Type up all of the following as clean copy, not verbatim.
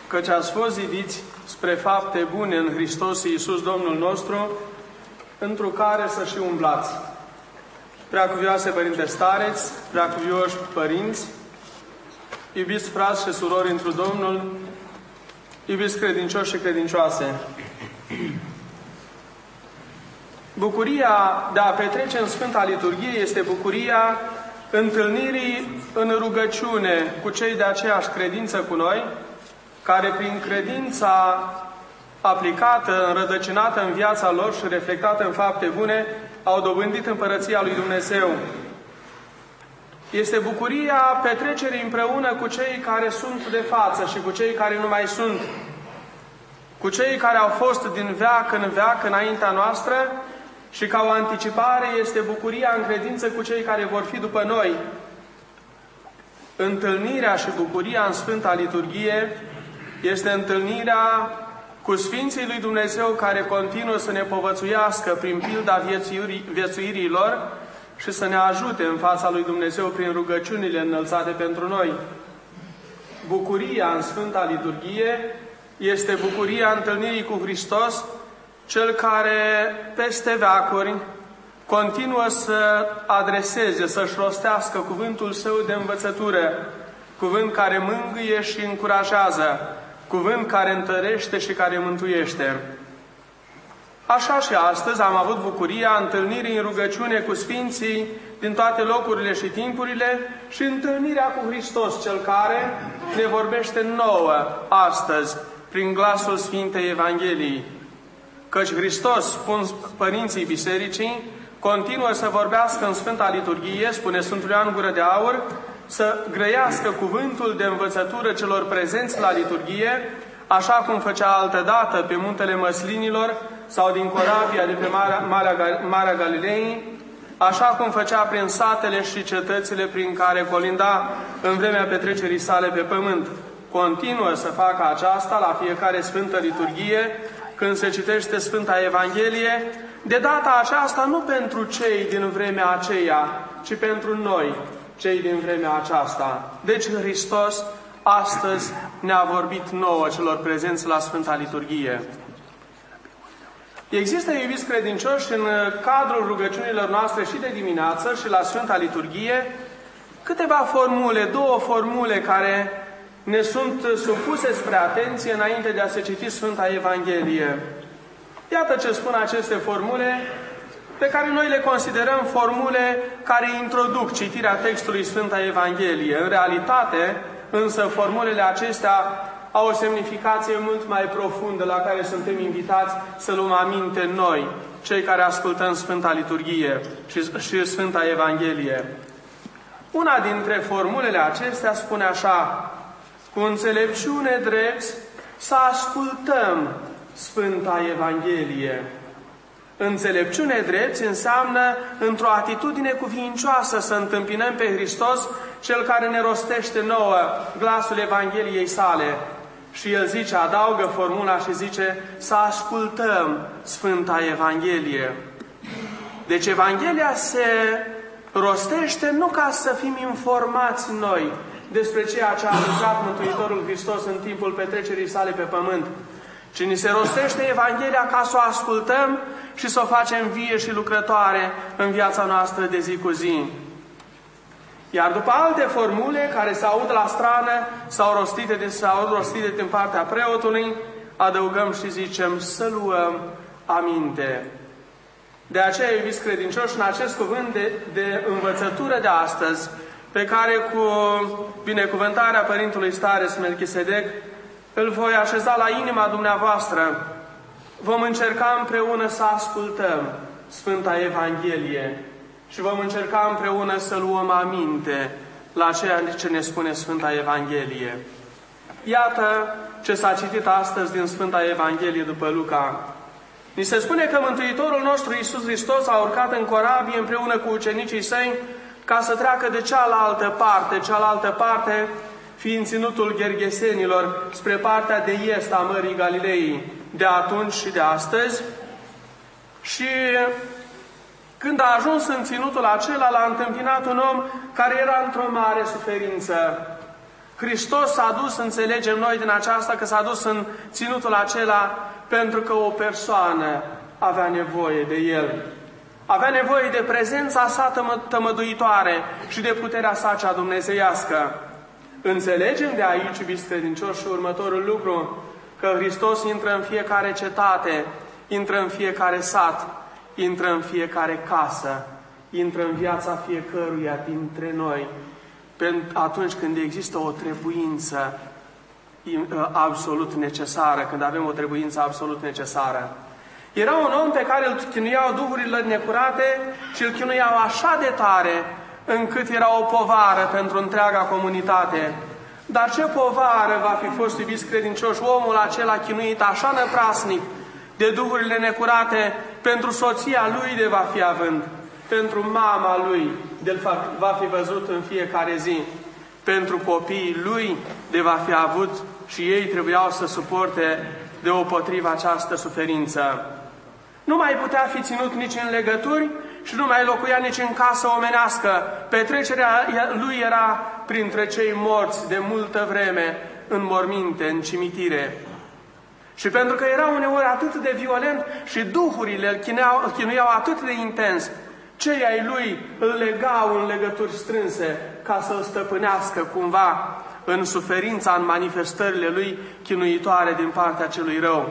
căci ați fost zidiți spre fapte bune în Hristos Iisus Domnul nostru, întru care să și umblați. Preacuvioase Părinte Stareți, preacuvioși părinți, iubiți frați și surori întru Domnul, iubiți credincioși și credincioase, bucuria de a petrece în Sfânta Liturghie este bucuria întâlnirii în rugăciune cu cei de aceeași credință cu noi, care prin credința aplicată, înrădăcinată în viața lor și reflectată în fapte bune, au dobândit împărăția lui Dumnezeu. Este bucuria petrecerii împreună cu cei care sunt de față și cu cei care nu mai sunt, cu cei care au fost din veac în veac înaintea noastră, și ca o anticipare este bucuria în credință cu cei care vor fi după noi. Întâlnirea și bucuria în Sfânta Liturghie este întâlnirea cu Sfinții lui Dumnezeu care continuă să ne povățuiască prin pilda viețuirii lor și să ne ajute în fața lui Dumnezeu prin rugăciunile înălțate pentru noi. Bucuria în Sfânta Liturghie este bucuria întâlnirii cu Hristos, Cel care peste veacuri continuă să adreseze, să-și rostească cuvântul Său de învățătură, cuvânt care mângâie și încurajează, cuvânt care întărește și care mântuiește. Așa și astăzi am avut bucuria întâlnirii în rugăciune cu Sfinții din toate locurile și timpurile și întâlnirea cu Hristos, Cel care ne vorbește nouă astăzi prin glasul Sfintei Evangheliei. Căci Hristos, spun părinții Bisericii, continuă să vorbească în Sfânta Liturghie, spune Sfântul Ioan Gură de Aur, să grăiască cuvântul de învățătură celor prezenți la liturghie, așa cum făcea altădată pe muntele Măslinilor sau din corabia de pe Marea Galilei, așa cum făcea prin satele și cetățile prin care colinda în vremea petrecerii sale pe pământ. Continuă să facă aceasta la fiecare Sfântă Liturghie, când se citește Sfânta Evanghelie, de data aceasta nu pentru cei din vremea aceea, ci pentru noi, cei din vremea aceasta. Deci Hristos astăzi ne-a vorbit nouă celor prezenți la Sfânta Liturghie. Există, iubiți credincioși, în cadrul rugăciunilor noastre și de dimineață și la Sfânta Liturghie, câteva formule, două formule care ne sunt supuse spre atenție înainte de a se citi Sfânta Evanghelie. Iată ce spun aceste formule, pe care noi le considerăm formule care introduc citirea textului Sfânta Evanghelie. În realitate, însă, formulele acestea au o semnificație mult mai profundă la care suntem invitați să luăm aminte noi, cei care ascultăm Sfânta Liturghie și Sfânta Evanghelie. Una dintre formulele acestea spune așa: cu înțelepciune drept să ascultăm Sfânta Evanghelie. Înțelepciune drept înseamnă într-o atitudine cuvincioasă să întâmpinăm pe Hristos, Cel care ne rostește nouă glasul Evangheliei sale. Și el zice, adaugă formula și zice, să ascultăm Sfânta Evanghelie. Deci Evanghelia se rostește nu ca să fim informați noi despre ceea ce a lucrat Mântuitorul Hristos în timpul petrecerii sale pe pământ, ci ni se rostește Evanghelia ca să o ascultăm și să o facem vie și lucrătoare în viața noastră de zi cu zi. Iar după alte formule care se aud la strană sau rostite din partea preotului, adăugăm și zicem să luăm aminte. De aceea, iubiți credincioși, în acest cuvânt de învățătură de astăzi, pe care cu binecuvântarea Părintelui Stareț Melchisedec îl voi așeza la inima dumneavoastră, vom încerca împreună să ascultăm Sfânta Evanghelie și vom încerca împreună să luăm aminte la ceea ce ne spune Sfânta Evanghelie. Iată ce s-a citit astăzi din Sfânta Evanghelie după Luca. Ni se spune că Mântuitorul nostru Iisus Hristos a urcat în corabie împreună cu ucenicii săi ca să treacă de cealaltă parte fiind ținutul Ghergesenilor, spre partea de est a Mării Galilei, de atunci și de astăzi. Și când a ajuns în ținutul acela, l-a întâmpinat un om care era într-o mare suferință. Hristos s-a dus, înțelegem noi din aceasta, că s-a dus în ținutul acela pentru că o persoană avea nevoie de El. Avea nevoie de prezența sa tămăduitoare și de puterea sa cea dumnezeiască. Înțelegem de aici, iubiți credincioși, următorul lucru, că Hristos intră în fiecare cetate, intră în fiecare sat, intră în fiecare casă, intră în viața fiecăruia dintre noi, atunci când există o trebuință absolut necesară, când avem o trebuință absolut necesară. Era un om pe care îl chinuiau duhurile necurate și îl chinuiau așa de tare, încât era o povară pentru întreaga comunitate. Dar ce povară va fi fost, iubiți credincioși, omul acela chinuit așa năprasnic de duhurile necurate, pentru soția lui de va fi având, pentru mama lui de va fi văzut în fiecare zi, pentru copiii lui de va fi avut și ei trebuiau să suporte deopotrivă această suferință. Nu mai putea fi ținut nici în legături și nu mai locuia nici în casă omenească. Petrecerea lui era printre cei morți de multă vreme, în morminte, în cimitire. Și pentru că era uneori atât de violent și duhurile îl chinuiau atât de intens, cei ai lui îl legau în legături strânse ca să-l stăpânească cumva în suferința, în manifestările lui chinuitoare din partea celui rău.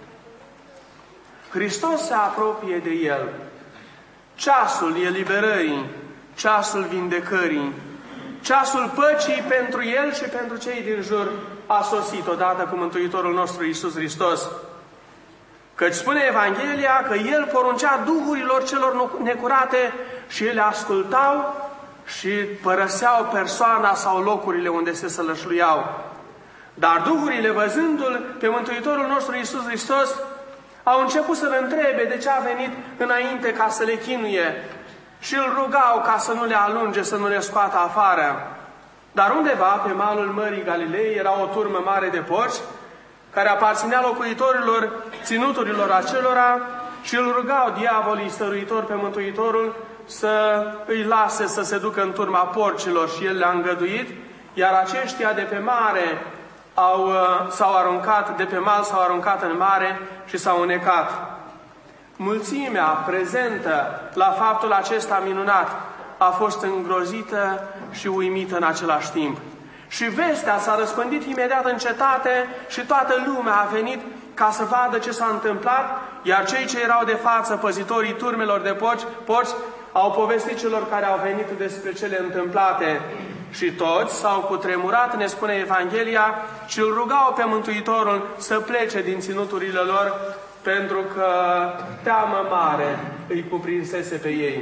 Hristos se apropie de el. Ceasul eliberării, ceasul vindecării, ceasul păcii pentru el și pentru cei din jur a sosit odată cu Mântuitorul nostru Iisus Hristos. Căci spune Evanghelia că el poruncea duhurilor celor necurate și ele ascultau și părăseau persoana sau locurile unde se sălășluiau. Dar duhurile, văzându-l pe Mântuitorul nostru Iisus Hristos, au început să-l întrebe de ce a venit înainte ca să le chinuie și îl rugau ca să nu le alunge, să nu le scoată afară. Dar undeva, pe malul Mării Galilei, era o turmă mare de porci care aparținea locuitorilor ținuturilor acelora și îl rugau diavolii stăruitori pe Mântuitorul să îi lase să se ducă în turma porcilor și el le-a îngăduit, iar aceștia de pe mare s-au aruncat, de pe mal s-au aruncat în mare și s-au înecat. Mulțimea prezentă la faptul acesta minunat a fost îngrozită și uimită în același timp. Și vestea s-a răspândit imediat în cetate și toată lumea a venit ca să vadă ce s-a întâmplat, iar cei ce erau de față, păzitorii turmelor de porci, au povestit celor care au venit despre cele întâmplate. Și toți s-au cutremurat, ne spune Evanghelia, și îl rugau pe Mântuitorul să plece din ținuturile lor, pentru că teamă mare îi cuprinsese pe ei.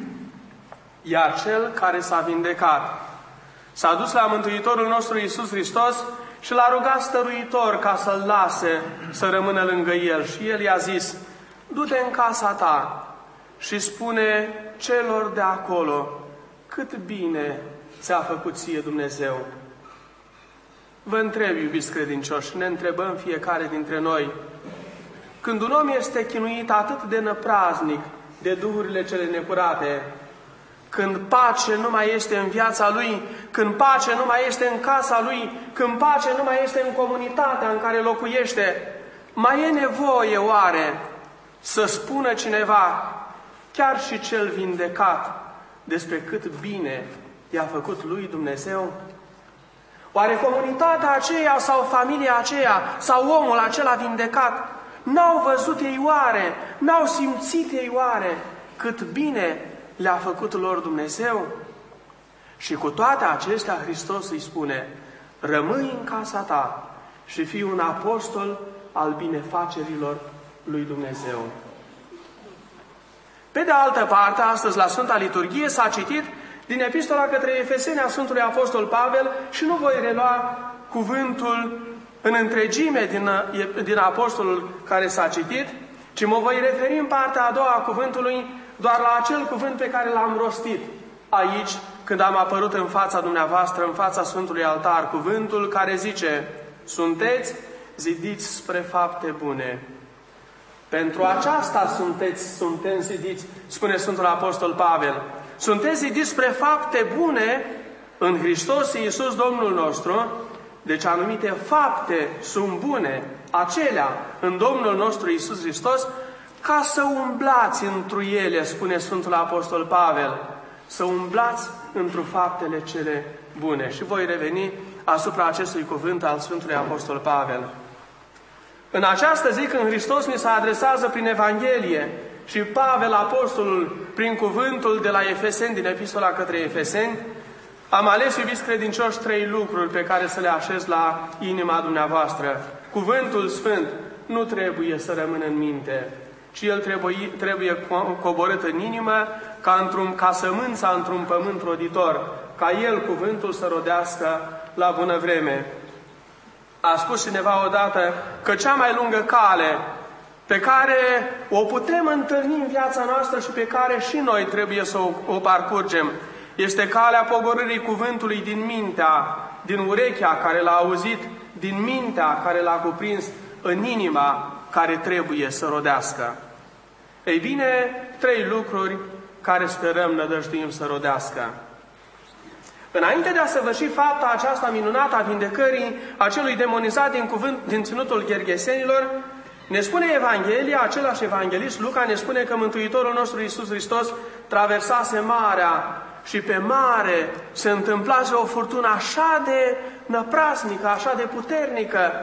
Iar cel care s-a vindecat s-a dus la Mântuitorul nostru Iisus Hristos și l-a rugat stăruitor ca să-l lase să rămână lângă el. Și el i-a zis: du-te în casa ta și spune celor de acolo cât bine ți-a făcut ție Dumnezeu. Vă întreb, iubiți credincioși, ne întrebăm fiecare dintre noi, când un om este chinuit atât de năpraznic de duhurile cele necurate, când pace nu mai este în viața lui, când pace nu mai este în casa lui, când pace nu mai este în comunitatea în care locuiește, mai e nevoie oare să spună cineva, chiar și cel vindecat, despre cât bine i-a făcut lui Dumnezeu? Oare comunitatea aceea sau familia aceea sau omul acela vindecat n-au văzut ei oare, n-au simțit ei oare cât bine le-a făcut lor Dumnezeu? Și cu toate acestea Hristos îi spune: rămâi în casa ta și fii un apostol al binefacerilor lui Dumnezeu. Pe de altă parte, astăzi la Sfânta Liturghie s-a citit din Epistola către Efeseni a Sfântului Apostol Pavel și nu voi relua cuvântul în întregime din apostolul care s-a citit, ci mă voi referi în partea a doua a cuvântului doar la acel cuvânt pe care l-am rostit aici când am apărut în fața dumneavoastră, în fața Sfântului Altar, cuvântul care zice: sunteți zidiți spre fapte bune. Pentru aceasta suntem zidiți, spune Sfântul Apostol Pavel. Sunteți zidiți spre fapte bune în Hristos Iisus Domnul nostru, deci anumite fapte sunt bune, acelea în Domnul nostru Iisus Hristos, ca să umblați întru ele, spune Sfântul Apostol Pavel, să umblați întru faptele cele bune. Și voi reveni asupra acestui cuvânt al Sfântului Apostol Pavel. În această zi, când Hristos ni se adresează prin Evanghelie și Pavel, Apostolul, prin cuvântul de la Efeseni, din Epistola către Efeseni, am ales, iubiți credincioși, 3 lucruri pe care să le așez la inima dumneavoastră. Cuvântul Sfânt nu trebuie să rămână în minte, ci el trebuie coborât în inimă ca sămânța într-un pământ roditor, ca el, cuvântul, să rodească la bună vreme. A spus cineva odată că cea mai lungă cale pe care o putem întâlni în viața noastră și pe care și noi trebuie să o parcurgem este calea pogorârii cuvântului din mintea, din urechea care l-a auzit, din mintea care l-a cuprins, în inima care trebuie să rodească. Ei bine, 3 lucruri care sperăm, nădăjduim să rodească. Înainte de a săvârși fapta aceasta minunată a vindecării acelui demonizat din ținutul Ghergesenilor, ne spune Evanghelia, același evanghelist Luca ne spune că Mântuitorul nostru Iisus Hristos traversase marea și pe mare se întâmplase o furtună așa de năprasnică, așa de puternică,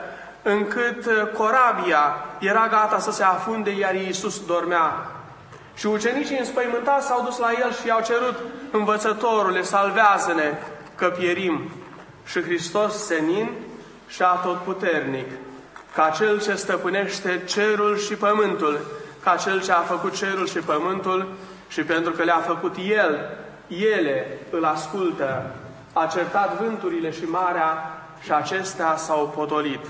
încât corabia era gata să se afunde, iar Iisus dormea. Și ucenicii înspăimântați s-au dus la el și i-au cerut: Învățătorule, salvează-ne, că pierim. Și Hristos, senin și atotputernic, ca Cel ce stăpânește cerul și pământul, ca Cel ce a făcut cerul și pământul, și pentru că le-a făcut El, ele îl ascultă, a certat vânturile și marea și acestea s-au potolit.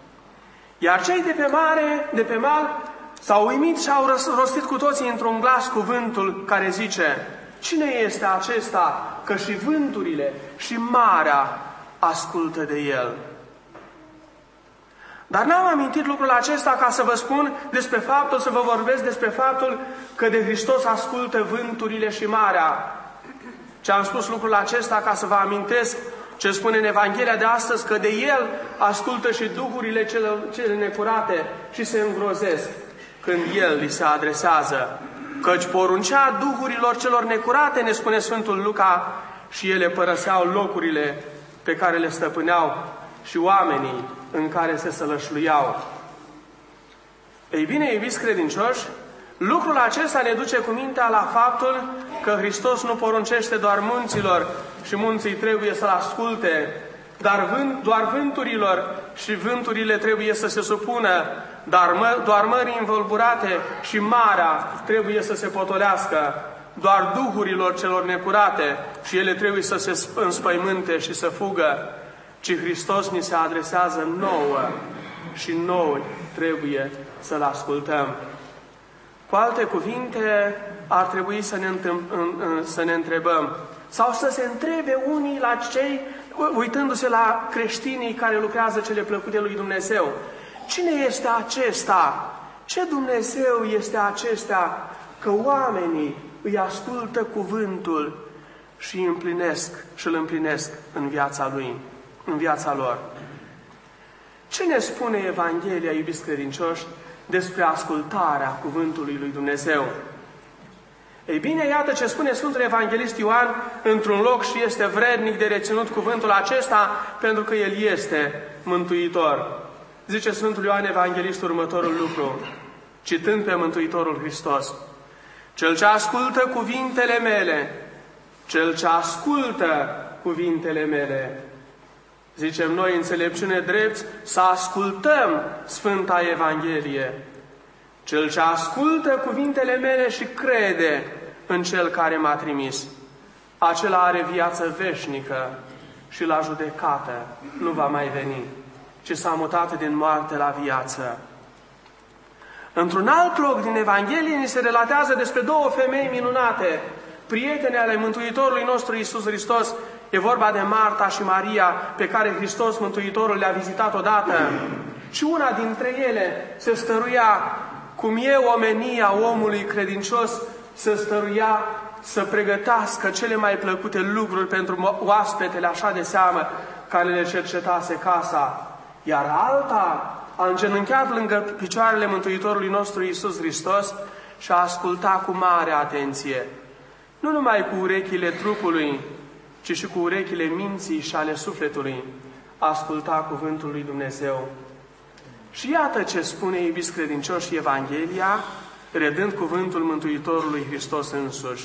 Iar cei de pe mal s-au uimit și au rostit cu toții într-un glas cuvântul care zice: Cine este acesta, că și vânturile și marea ascultă de El? Dar n-am amintit lucrul acesta ca să vă spun despre faptul, să vă vorbesc despre faptul că de Hristos ascultă vânturile și marea. Ce am spus lucrul acesta ca să vă amintesc ce spune în Evanghelia de astăzi, că de El ascultă și duhurile cele necurate și se îngrozesc când El li se adresează. Căci poruncea duhurilor celor necurate, ne spune Sfântul Luca, și ele părăseau locurile pe care le stăpâneau și oamenii în care se sălășluiau. Ei bine, iubiți credincioși, lucrul acesta ne duce cu mintea la faptul că Hristos nu poruncește doar munților și munții trebuie să-L asculte, dar doar vânturilor și vânturile trebuie să se supună, doar mării învolburate și marea trebuie să se potolească, doar duhurilor celor necurate și ele trebuie să se înspăimânte și să fugă, ci Hristos ni se adresează nouă și noi trebuie să-L ascultăm. Cu alte cuvinte, ar trebui să ne întrebăm, sau să se întrebe unii la cei, uitându-se la creștinii care lucrează cele plăcute lui Dumnezeu: cine este acesta? Ce Dumnezeu este acesta că oamenii îi ascultă cuvântul și îl împlinesc în viața lui, în viața lor? Ce ne spune Evanghelia, iubiți credincioși, despre ascultarea cuvântului lui Dumnezeu? Ei bine, iată ce spune Sfântul Evanghelist Ioan într-un loc și este vrednic de reținut cuvântul acesta, pentru că El este Mântuitor. Zice Sfântul Ioan Evanghelist următorul lucru, citând pe Mântuitorul Hristos: Cel ce ascultă cuvintele mele, cel ce ascultă cuvintele mele. Zicem noi, înțelepciune drept, să ascultăm Sfânta Evanghelie. Cel ce ascultă cuvintele mele și crede în Cel care m-a trimis, acela are viață veșnică și la judecată nu va mai veni, ci s-a mutat din moarte la viață. Într-un alt loc din Evanghelie ni se relatează despre 2 femei minunate, prietene ale Mântuitorului nostru Iisus Hristos. E vorba de Marta și Maria, pe care Hristos Mântuitorul le-a vizitat odată. Și una dintre ele se stăruia, cum e omenia omului credincios, se stăruia să pregătească cele mai plăcute lucruri pentru oaspetele așa de seamă care le cercetase casa. Iar alta a îngenunchiat lângă picioarele Mântuitorului nostru Iisus Hristos și a ascultat cu mare atenție, nu numai cu urechile trupului, ci și cu urechile minții și ale sufletului, a ascultat cuvântul lui Dumnezeu. Și iată ce spune, iubiți credincioși, Evanghelia, redând cuvântul Mântuitorului Hristos însuși.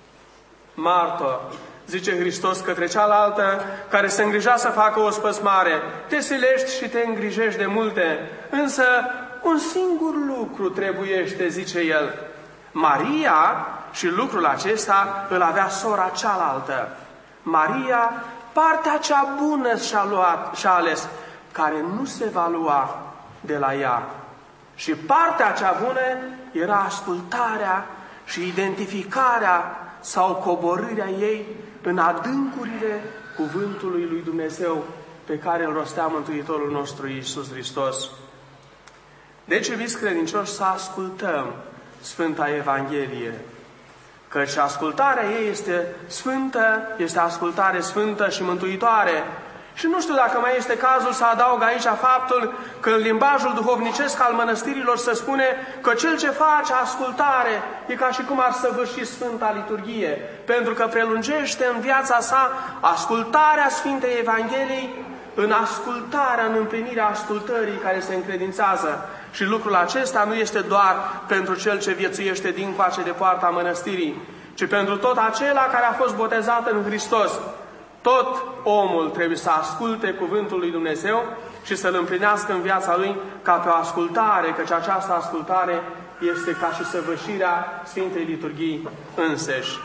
Martă, zice Hristos către cealaltă care se îngrija să facă o spăsmare, te silești și te îngrijești de multe, însă un singur lucru trebuiește, zice el. Maria, și lucrul acesta îl avea sora cealaltă. Maria, partea cea bună și-a ales, care nu se va lua de la ea. Și partea cea bună era ascultarea și identificarea sau coborârea ei în adâncurile cuvântului lui Dumnezeu pe care îl rostea Mântuitorul nostru Iisus Hristos. Deci, iubiți credincioși, să ascultăm Sfânta Evanghelie, căci ascultarea ei este sfântă, este ascultare sfântă și mântuitoare. Și nu știu dacă mai este cazul să adaug aici faptul că în limbajul duhovnicesc al mănăstirilor se spune că cel ce face ascultare e ca și cum ar săvârși Sfânta Liturghie, pentru că prelungește în viața sa ascultarea Sfintei Evangheliei în ascultarea, în împlinirea ascultării care se încredințează. Și lucrul acesta nu este doar pentru cel ce viețuiește dincoace de poarta mănăstirii, ci pentru tot acela care a fost botezat în Hristos. Tot omul trebuie să asculte cuvântul lui Dumnezeu și să-l împlinească în viața lui ca pe o ascultare, căci această ascultare este ca și săvârșirea Sfintei Liturghii înseși.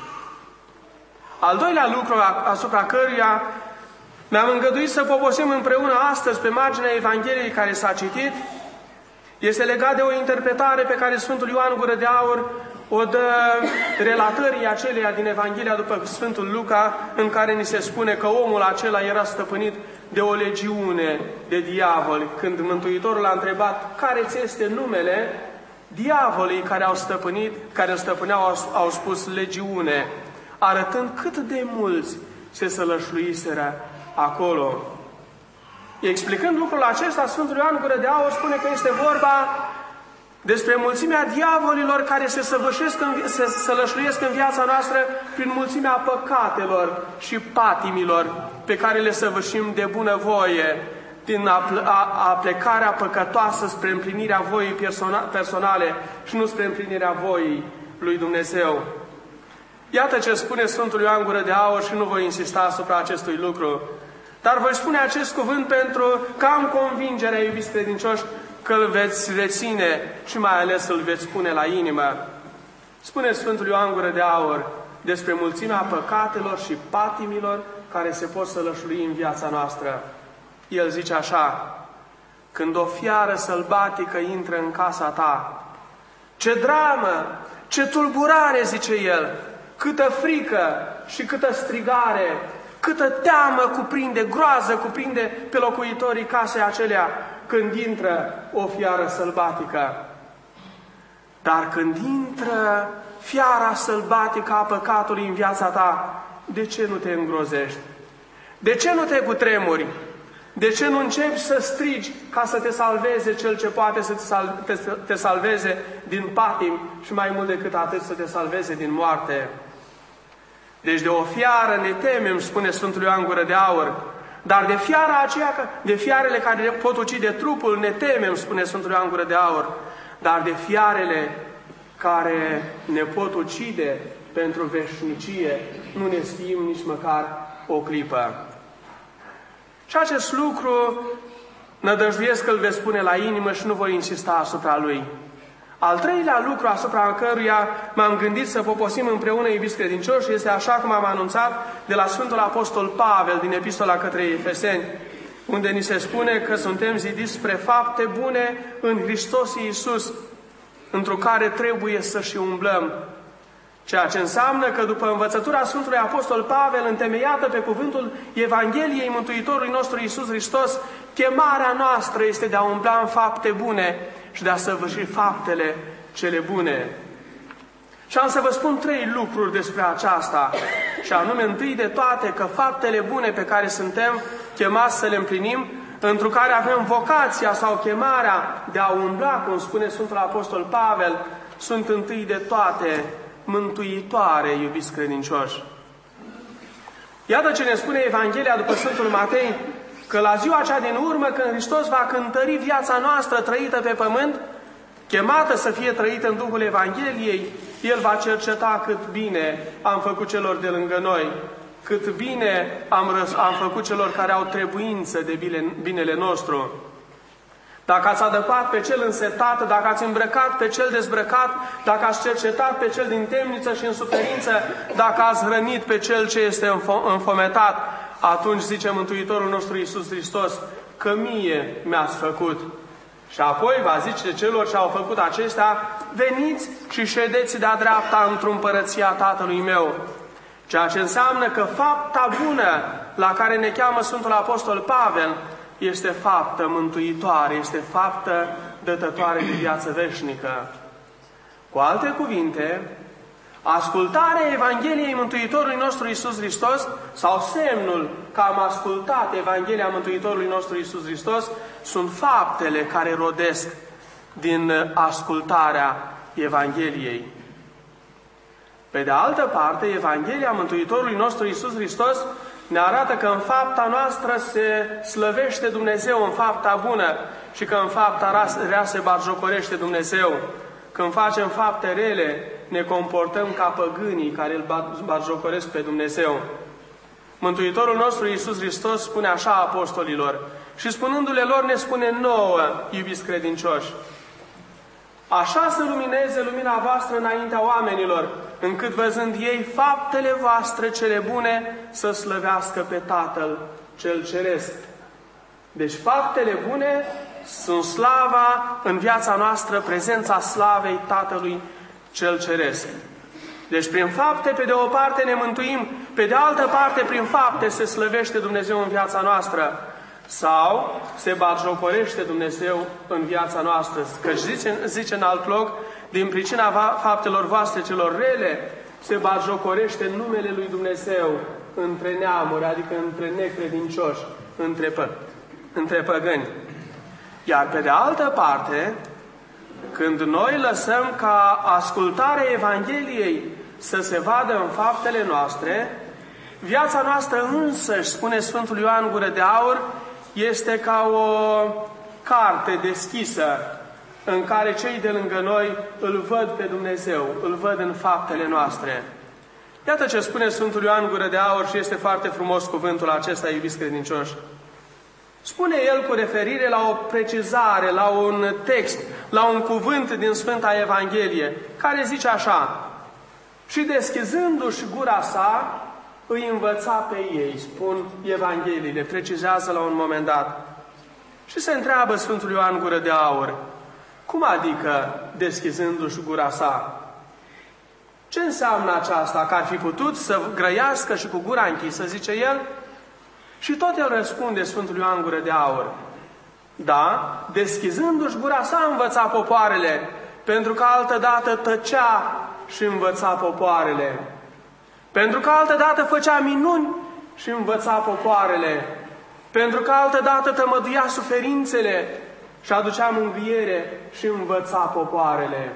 Al doilea lucru asupra căruia mi-am îngăduit să poposim împreună astăzi pe marginea Evangheliei care s-a citit, este legat de o interpretare pe care Sfântul Ioan Gură de Aur o dă relatării aceleia din Evanghelia după Sfântul Luca, în care ni se spune că omul acela era stăpânit de o legiune de diavoli. Când Mântuitorul a întrebat care ți este numele, diavolii care au stăpânit, care îl stăpâneau, au spus legiune, arătând cât de mulți se sălășluiseră acolo. Explicând lucrul acesta, Sfântul Ioan Gură de Aur spune că este vorba despre mulțimea diavolilor care se sălășluiesc în viața noastră prin mulțimea păcatelor și patimilor pe care le săvârșim de bunăvoie, din aplecarea păcătoasă spre împlinirea voii personale și nu spre împlinirea voii lui Dumnezeu. Iată ce spune Sfântul Ioan Gură de Aur și nu voi insista asupra acestui lucru. Dar voi spune acest cuvânt pentru că am convingerea, iubiți credincioși, că îl veți reține și mai ales îl veți pune la inimă. Spune Sfântul Ioan Gură de Aur despre mulțimea păcatelor și patimilor care se pot sălășlui în viața noastră. El zice așa: când o fiară sălbatică intră în casa ta, ce dramă, ce tulburare, zice el, câtă frică și câtă strigare, câtă teamă cuprinde, groază cuprinde pe locuitorii casei acelea când intră o fiară sălbatică. Dar când intră fiara sălbatică a păcatului în viața ta, de ce nu te îngrozești? De ce nu te cutremuri? De ce nu începi să strigi ca să te salveze Cel ce poate să te salveze din patim și mai mult decât atât să te salveze din moarte? Deci de o fiară ne temem, spune Sfântul Ioan Gură de Aur, dar de fiara aceea, de fiarele care pot ucide trupul, ne temem, spune Sfântul Ioan Gură de Aur, dar de fiarele care ne pot ucide pentru veșnicie, nu ne sfiim nici măcar o clipă. Și acest lucru nădăjduiesc că îl veți pune la inimă și nu voi insista asupra lui. Al treilea lucru asupra căruia m-am gândit să poposim împreună, iubiți credincioși, este așa cum am anunțat de la Sfântul Apostol Pavel din Epistola către Efeseni, unde ni se spune că suntem zidiți spre fapte bune în Hristos Iisus, într-o care trebuie să și umblăm. Ceea ce înseamnă că după învățătura Sfântului Apostol Pavel, întemeiată pe cuvântul Evangheliei Mântuitorului nostru Iisus Hristos, chemarea noastră este de a umbla în fapte bune și de a săvârși faptele cele bune. Și am să vă spun 3 lucruri despre aceasta, și anume, întâi de toate, că faptele bune pe care suntem chemați să le împlinim, pentru care avem vocația sau chemarea de a umbla, cum spune Sfântul Apostol Pavel, sunt întâi de toate mântuitoare, iubiți credincioși. Iată ce ne spune Evanghelia după Sfântul Matei, că la ziua cea din urmă, când Hristos va cântări viața noastră trăită pe pământ, chemată să fie trăită în Duhul Evangheliei, El va cerceta cât bine am făcut celor de lângă noi, cât bine am făcut celor care au trebuință de binele nostru. Dacă ați adăpat pe cel însetat, dacă ați îmbrăcat pe cel dezbrăcat, dacă ați cercetat pe cel din temniță și în suferință, dacă ați hrănit pe cel ce este înfometat, atunci zice Mântuitorul nostru Iisus Hristos că mie mi-ați făcut. Și apoi va zice celor ce au făcut acestea, veniți și ședeți de-a dreapta într-o împărăția Tatălui meu. Ceea ce înseamnă că fapta bună la care ne cheamă Sfântul Apostol Pavel este faptă mântuitoare, este faptă dătătoare de viață veșnică. Cu alte cuvinte, ascultarea Evangheliei Mântuitorului nostru Iisus Hristos, sau semnul că am ascultat Evanghelia Mântuitorului nostru Iisus Hristos, sunt faptele care rodesc din ascultarea Evangheliei. Pe de altă parte, Evanghelia Mântuitorului nostru Iisus Hristos ne arată că în fapta noastră se slăvește Dumnezeu, în fapta bună, și că în fapta rea se batjocorește Dumnezeu. Când facem fapte rele, ne comportăm ca păgânii care îl batjocoresc pe Dumnezeu. Mântuitorul nostru Iisus Hristos spune așa apostolilor, și spunându-le lor ne spune nouă, iubiți credincioși: așa să lumineze lumina voastră înaintea oamenilor, încât văzând ei faptele voastre cele bune, să slăvească pe Tatăl cel Ceresc. Deci faptele bune sunt slava în viața noastră, prezența slavei Tatălui cel Ceresc. Deci prin fapte, pe de o parte ne mântuim, pe de altă parte prin fapte se slăvește Dumnezeu în viața noastră. Sau se batjocorește Dumnezeu în viața noastră. Căci zice în alt loc, din pricina faptelor voastre celor rele, se batjocorește numele lui Dumnezeu între neamuri, adică între necredincioși, între păgâni. Iar pe de altă parte, când noi lăsăm ca ascultarea Evangheliei să se vadă în faptele noastre, viața noastră însăși, spune Sfântul Ioan Gură de Aur, este ca o carte deschisă în care cei de lângă noi îl văd pe Dumnezeu, îl văd în faptele noastre. Iată ce spune Sfântul Ioan Gură de Aur și este foarte frumos cuvântul acesta, iubiți credincioși. Spune el cu referire la o precizare, la un text, la un cuvânt din Sfânta Evanghelie, care zice așa: și deschizându-și gura sa, îi învăța pe ei, spun Evangheliile, precizează la un moment dat. Și se întreabă Sfântul Ioan Gură de Aur, cum adică deschizându-și gura sa? Ce înseamnă aceasta? Că ar fi putut să grăiască și cu gura închisă, zice el? Și tot el răspunde, Sfântul Ioan Gură de Aur: da, deschizându-și gura sa învăța popoarele, pentru că altădată tăcea și învăța popoarele. Pentru că altădată făcea minuni și învăța popoarele. Pentru că altădată tămăduia suferințele și aducea mângâiere și învăța popoarele.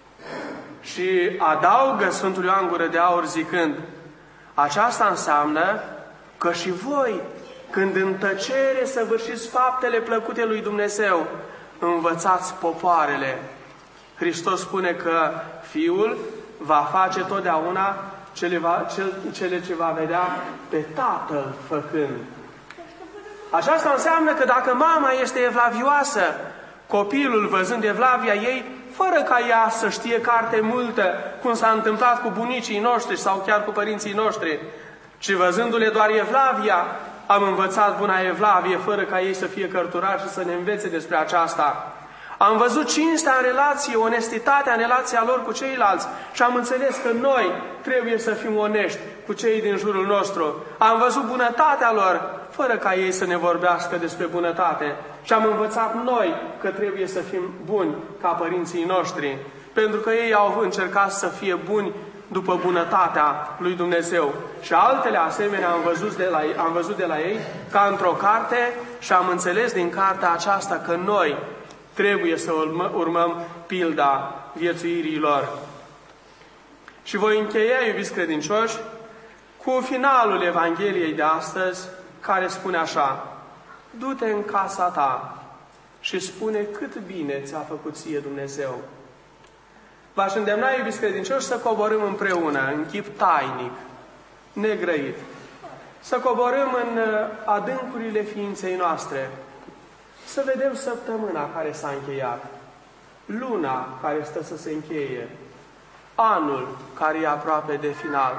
Și adaugă Sfântul Ioan Gură de Aur zicând: aceasta înseamnă că și voi, când în tăcere săvârșiți faptele plăcute lui Dumnezeu, învățați popoarele. Hristos spune că Fiul va face totdeauna cele ce va vedea pe Tatăl făcând. Aceasta înseamnă că dacă mama este evlavioasă, copilul, văzând evlavia ei, fără ca ea să știe carte multă, cum s-a întâmplat cu bunicii noștri sau chiar cu părinții noștri, ci văzându-le doar evlavia, am învățat buna evlavie, fără ca ei să fie cărturari și să ne învețe despre aceasta. Am văzut cinstea în relație, onestitatea în relația lor cu ceilalți și am înțeles că noi trebuie să fim onești cu cei din jurul nostru. Am văzut bunătatea lor, fără ca ei să ne vorbească despre bunătate. Și am învățat noi că trebuie să fim buni ca părinții noștri. pentru că ei au încercat să fie buni după bunătatea lui Dumnezeu. Și altele asemenea am văzut de la ei, ca într-o carte, și am înțeles din cartea aceasta că noi trebuie să urmăm pilda viețuirii lor. Și voi încheia, iubiți credincioși, cu finalul Evangheliei de astăzi, care spune așa: du-te în casa ta și spune cât bine ți-a făcut ție Dumnezeu. V-aș îndemna, iubiți credincioși, să coborâm împreună, în chip tainic, negrăit, să coborâm în adâncurile ființei noastre, să vedem săptămâna care s-a încheiat, luna care stă să se încheie, anul care e aproape de final,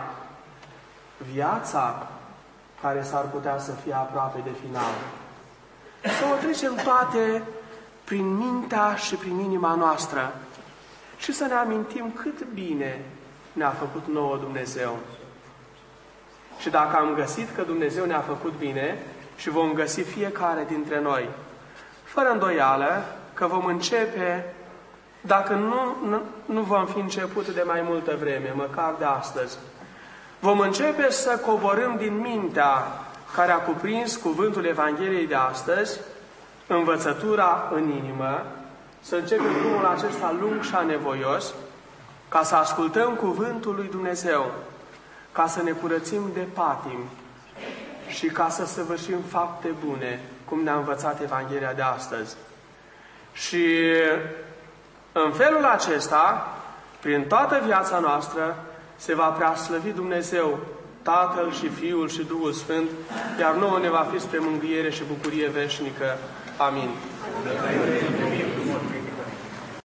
viața care s-ar putea să fie aproape de final. Să o trecem toate prin mintea și prin inima noastră și să ne amintim cât bine ne-a făcut nouă Dumnezeu. Și dacă am găsit că Dumnezeu ne-a făcut bine și vom găsi fiecare dintre noi, fără îndoială că vom începe, dacă nu vom fi început de mai multă vreme, măcar de astăzi, vom începe să coborâm din mintea care a cuprins cuvântul Evangheliei de astăzi, învățătura în inimă, să începem drumul acesta lung și anevoios, ca să ascultăm cuvântul lui Dumnezeu, ca să ne curățim de patimi și ca să săvârșim fapte bune, cum ne-a învățat Evanghelia de astăzi. Și în felul acesta, prin toată viața noastră, se va preaslăvi Dumnezeu, Tatăl și Fiul și Duhul Sfânt, iar nouă ne va fi spre mângâiere și bucurie veșnică. Amin.